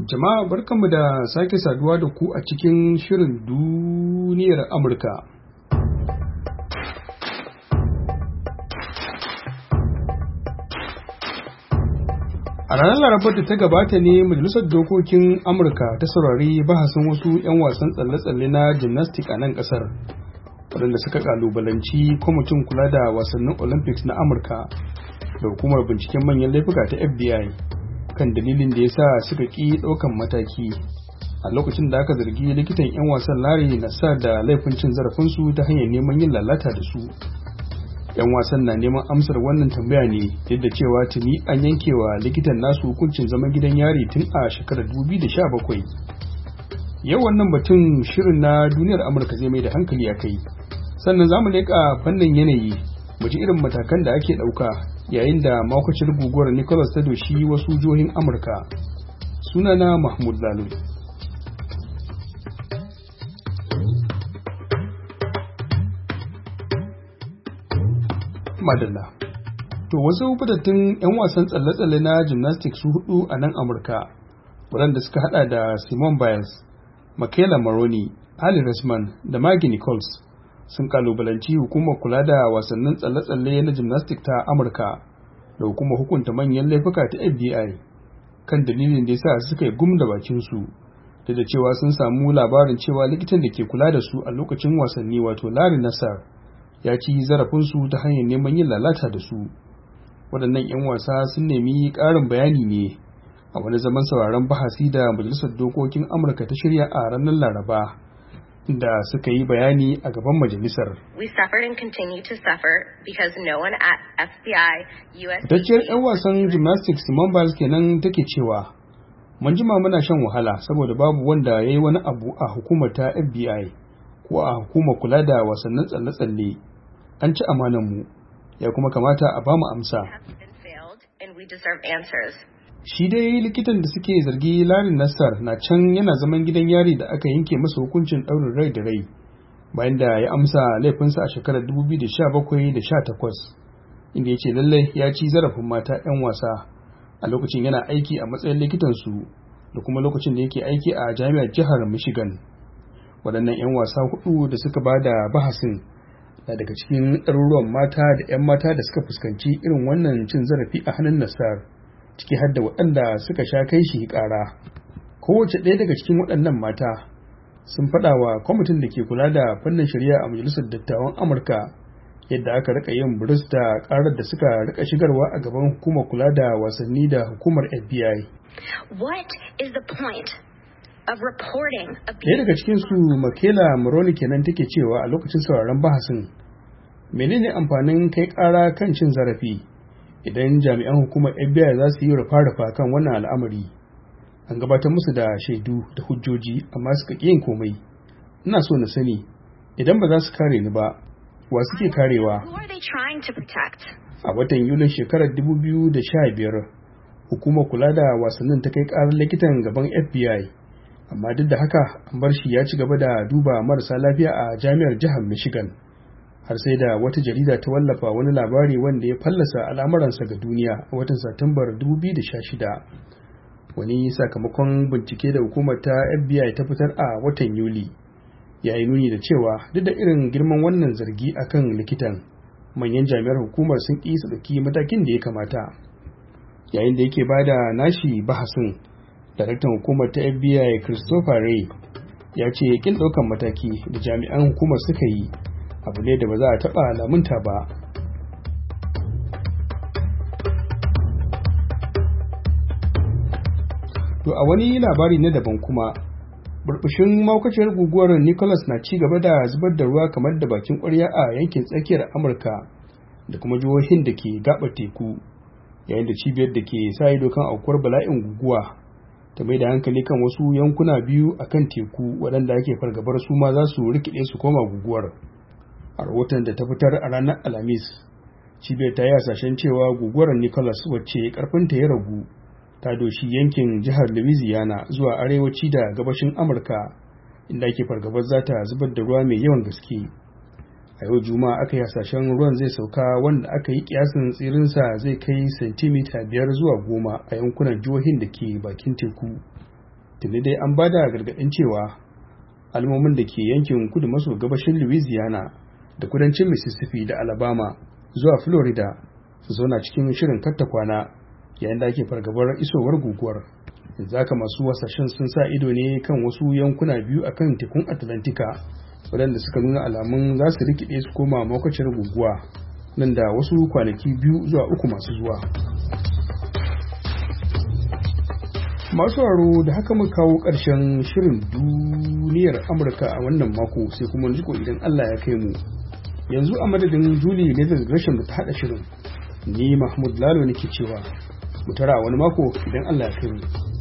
Jama'a barkanmu da sake saduwa da ku a cikin shirin duniyar Amurka. A ranar Larabar da ta gabata ne Majalisar Dokokin Amurka ta saurari bahasin wasu 'yan wasan tsalle-tsalle na gymnastics a nan ƙasar, waɗanda suka ƙalubalanci kwamitin kula da wasannin Olympics na Amurka da hukumar binciken manyan laifuka ta FBI. Kan dalilin da ya sa suka ƙi ɗaukan mataki a lokacin da aka zargi likitan 'yan wasan Larry Nassar da laifin cin zarafinsu ta hanyar neman yin lalata da su. 'Yan wasan na neman amsar wannan tambaya ne duk da cewa tuni an yankewa likitan nasu hukuncin zaman gidan yari tun a shekarar 2017. Yau wannan batun shirin na duniyar Amurka zai mai da hankali a kai. Sannan za mu leƙa fannin yanayi, mu ji irin matakan da ake ɗauka yayin da makwacin guguwar Nicholas ta doshi wasu jihohin Amurka. Sunana Mahmud Lalo. Madalla. To wasu fitattun 'yan wasan tsalle-tsalle na gymnastics su hudu a nan Amurka, waɗanda suka hada da Simone Biles, Michaela Maroney, Ali Raisman da Maggie Nichols, sun kalubalanci hukumar kula da wasannin tsalle-tsalle na gymnastics ta Amurka da hukumar hukunta manyan laifuka ta FBI kan dalilin da yasa suka yi gum da bakinsu, da cewa sun samu labarin cewa likitan da ke kula da su a lokacin wasanni wato Larry Nassar ya ci zarafinsu ta hanyar neman yin lalata da su. Waɗannan 'yan wasa sun nemi ƙarin bayani ne a wani zaman sauraron bahasi da Majalisar Dokokin Amurka ta shirya a ranar Laraba, da suka yi bayani a gaban majalisar. Fitacciyar 'yan wasan gymnastics Simone Biles kenan take cewa, mun jima muna shan wahala saboda babu wanda ya yi wani abu a hukumar ta FBI ko a hukumar kula da wasannin tsalle-tsalle. An ci amananmu, ya kuma kamata a bamu amsa. Shi dai likitan da suke zargi Larry Nassar na can yana zaman gidan yari da aka yanke masa hukuncin ɗaurin rai da rai bayan da ya amsa laifinsa a shekarar 2017 da 18, inda ya ce lallai ya ci zarafin mata 'yan wasa a lokacin yana aiki a matsayin likitansu da kuma lokacin da yake aiki a jami'ar jihar Michigan. Waɗannan 'yan wasa hudu da suka ba da bahasin na daga cikin ɗaruruwan mata da 'yan mata da suka fuskanci irin wannan cin zarafi a hannun Nassar, ciki har da waɗanda suka sha kai shi ƙara. Kowace ɗaya daga cikin waɗannan mata sun faɗa wa kwamitin da ke kula da fannin shari'a a Majalisar Dattawan Amurka yadda aka rika yin burus da ƙarar da suka rika shigarwa a gaban hukumar kula da wasanni da hukumar FBI. Ɗaya daga cikinsu, Michaela Maroney kenan, take cewa a lokacin sauraron bahasin, menene amfanin kai ƙara kan cin zarafi idan jami'an hukumar FBI za su yi rufa-rufa kan wannan al'amari? An gabatar musu da shaidu da hujjoji amma suka ƙi yin komai. Ina so na sani, idan ba za su kare ni ba, wa suke karewa? A watan Yulin shekarar 2015, hukumar kula da wasannin ta kai ƙarar likitan gaban FBI, amma duk da haka an bar shi ya ci gaba da duba marasa lafiya a jami'ar jihar Michigan, har sai da wata jarida ta wallafa wani labari wanda ya fallasa al'amuransa ga duniya a watan Satumbar 2016. Wani sakamakon bincike da hukumar ta FBI ta fitar a watan Yuli ya yi nuni da cewa duk da irin girman wannan zargi akan likitan, manyan jami'ar hukumar sun ƙi su ɗauki matakin da ya kamata. Yayin da yake bada nashi bahasin, daraktan hukumar ta FBI Christopher Wray ya ce kin ɗaukan mataki da jami'an hukumar suka yi abu ne da ba za a taɓa lamunta ba. To a wani labari na daban kuma, burbushin maukaciyar guguwar Nicholas na ci gaba da zubar da ruwa kamar da bakin ƙwarya a yankin tsakiyar Amurka da kuma jihohin da ke gaɓar teku, yayin da cibiyar da ke sa ido kan aukuwar bala'in guguwa ta mai da hankali kan wasu yankuna biyu a kan teku waɗanda ake fargabar su ma za su rikide su koma guguwar. A rahoton da ta fitar a ranar Alhamis, cibiyar ta yi hasashen cewa guguwar Nicholas, wacce karfinta ya ragu, ta doshi yankin jihar Louisiana zuwa arewaci da gabashin Amurka, inda ake fargabar za ta zubar da ruwa mai yawan gaske. A yau Juma'a aka yi hasashen ruwan zai sauka, wanda aka yi kiyasin tsirinsa zai kai sentimita 5 zuwa 10 a yankunan jihohin da ke bakin teku. tuni dai an bada gargaɗin cewa al'ummomin da ke yankin kudu maso gabashin Louisiana da kudancin Mississippi da Alabama zuwa Florida su zauna cikin shirin katta kwana yayin da ake fargabar isowar guguwar. Yanzu haka masu hasashen sun sa ido ne kan wasu yankuna biyu akan tekun Atlantika waɗanda suka nuna alamun za su rikide su koma makwacin guguwa nan da wasu kwanaki 2 zuwa 3 masu zuwa. Masu sauraro da haka muka kawo ƙarshen shirin duniyar Amurka a wannan mako, sai kuma jiko idan Allah ya kai mu. Yanzu a madadin Julie Leather Gresham da ta haɗa shirin, ni Mahmud Lalo nake cewa mu tara wani mako idan Allah ya kai mu.